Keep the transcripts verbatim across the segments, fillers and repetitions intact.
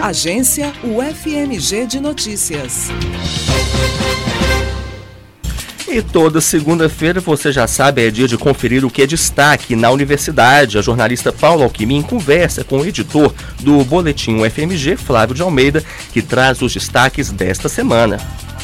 Agência U F M G de Notícias. E toda segunda-feira, você já sabe, é dia de conferir o que é destaque na universidade. A jornalista Paula Alckmin conversa com o editor do Boletim U F M G, Flávio de Almeida, que traz os destaques desta semana.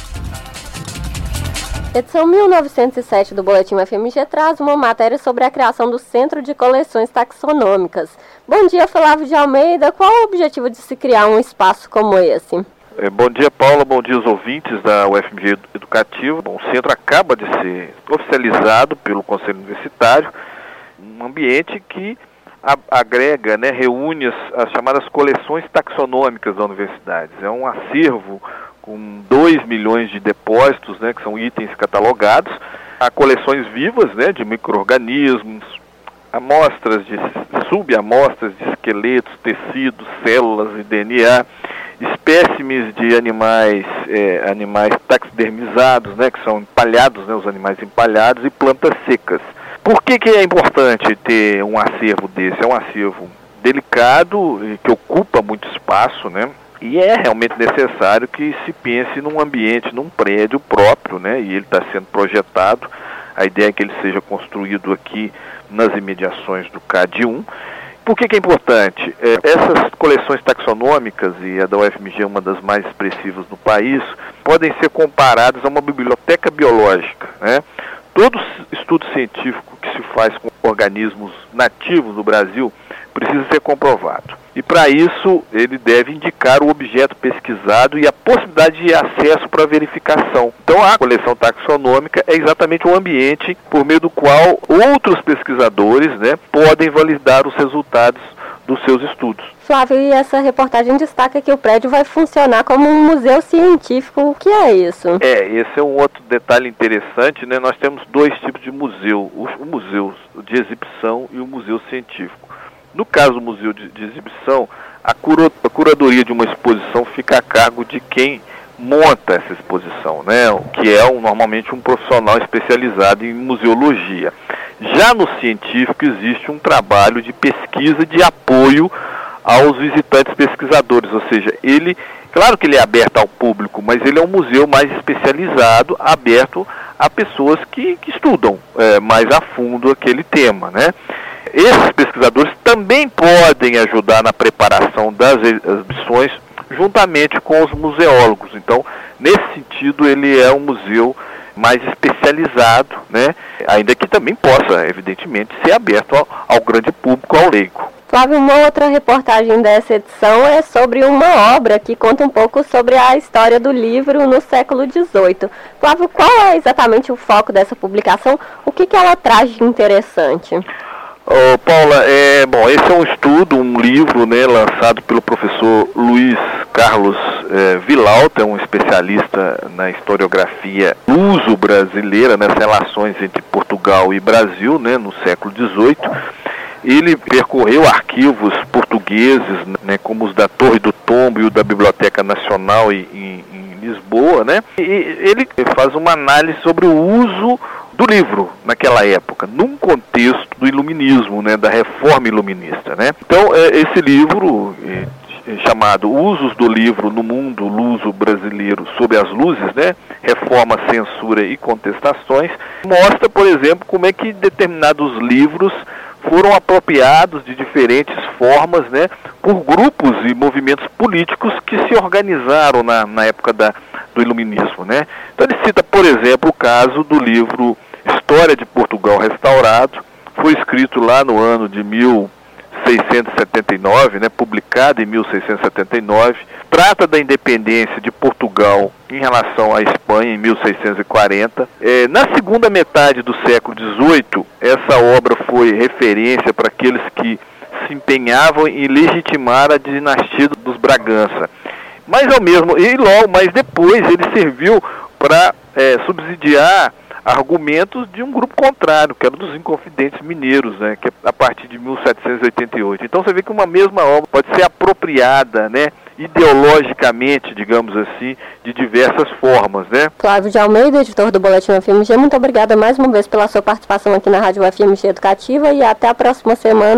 Edição mil novecentos e sete do Boletim U F M G traz uma matéria sobre a criação do Centro de Coleções Taxonômicas. Bom dia, Flávio de Almeida. Qual o objetivo de se criar um espaço como esse? É, bom dia, Paula. Bom dia aos ouvintes da U F M G Educativa. Bom, o centro acaba de ser oficializado pelo Conselho Universitário, um ambiente que a, agrega, né, reúne as, as chamadas coleções taxonômicas da universidade. É um acervo com dois milhões de depósitos, né, que são itens catalogados. Há coleções vivas, né, de micro-organismos, amostras de subamostras de esqueletos, tecidos, células e D N A, espécimes de animais, é, animais taxidermizados, né, que são empalhados, né, os animais empalhados, e plantas secas. Por que que é importante ter um acervo desse? É um acervo delicado, que ocupa muito espaço, né, e é realmente necessário que se pense num ambiente, num prédio próprio, né, e ele está sendo projetado. A ideia é que ele seja construído aqui nas imediações do C A D um. Por que que é importante? É, essas coleções taxonômicas, e a da U F M G é uma das mais expressivas no país, podem ser comparadas a uma biblioteca biológica, né? Todo estudo científico que se faz com organismos nativos do Brasil precisa ser comprovado. E para isso ele deve indicar o objeto pesquisado e a possibilidade de acesso para verificação. Então a coleção taxonômica é exatamente o ambiente por meio do qual outros pesquisadores, né, podem validar os resultados dos seus estudos. Flávio, e essa reportagem destaca que o prédio vai funcionar como um museu científico. O que é isso? É, esse é um outro detalhe interessante, né? Nós temos dois tipos de museu, o, o museu de exibição e o museu científico. No caso do museu de, de exibição, a, cura, a curadoria de uma exposição fica a cargo de quem monta essa exposição, né? Que é um, normalmente um profissional especializado em museologia. Já no científico existe um trabalho de pesquisa, de apoio aos visitantes pesquisadores, ou seja, ele, claro que ele é aberto ao público, mas ele é um museu mais especializado, aberto a pessoas que, que estudam é, mais a fundo aquele tema, né? Esses pesquisadores também podem ajudar na preparação das exibições juntamente com os museólogos. Então, nesse sentido, ele é um museu mais especializado, né? Ainda que também possa, evidentemente, ser aberto ao, ao grande público, ao leigo. Flávio, uma outra reportagem dessa edição é sobre uma obra que conta um pouco sobre a história do livro no século dezoito. Flávio, qual é exatamente o foco dessa publicação? O que que ela traz de interessante? Oh, Paula, é, bom, esse é um estudo, um livro, né, lançado pelo professor Luiz Carlos é, Vilauta, um especialista na historiografia luso-brasileira, nas relações entre Portugal e Brasil, né, no século dezoito. Ele percorreu arquivos portugueses, né, como os da Torre do Tombo e o da Biblioteca Nacional em, em, em Lisboa, né, e ele faz uma análise sobre o uso do livro naquela época, num contexto do iluminismo, né, da reforma iluminista, né. Então, é, esse livro, é, chamado Usos do Livro no Mundo Luso-Brasileiro sob as Luzes, né, Reforma, Censura e Contestações, mostra, por exemplo, como é que determinados livros foram apropriados de diferentes formas, né, por grupos e movimentos políticos que se organizaram na, na época da, do iluminismo, né. Então ele cita, por exemplo, o caso do livro História de Portugal Restaurado, foi escrito lá no ano de mil seiscentos e setenta e nove, né, publicado em mil seiscentos e setenta e nove, trata da independência de Portugal em relação à Espanha em mil seiscentos e quarenta. É, na segunda metade do século dezoito, essa obra foi referência para aqueles que se empenhavam em legitimar a dinastia dos Bragança. Mas ao mesmo, e logo, mas depois ele serviu para é, subsidiar argumentos de um grupo contrário, que era dos Inconfidentes Mineiros, né, que é a partir de mil setecentos e oitenta e oito. Então você vê que uma mesma obra pode ser apropriada, né, ideologicamente, digamos assim, de diversas formas, né? Flávio de Almeida, editor do Boletim U F M G, muito obrigada mais uma vez pela sua participação aqui na Rádio U F M G Educativa e até a próxima semana.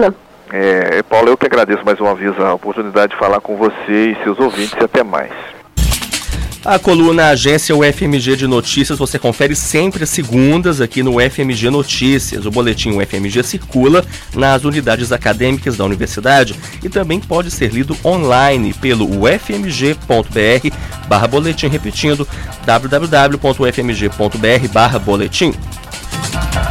É, Paulo, eu que agradeço mais uma vez a oportunidade de falar com você e seus ouvintes e até mais. A coluna Agência U F M G de Notícias você confere sempre às segundas aqui no U F M G Notícias. O boletim U F M G circula nas unidades acadêmicas da universidade e também pode ser lido online pelo ufmg.br barra boletim, repetindo w w w ponto u f m g ponto b r barra boletim.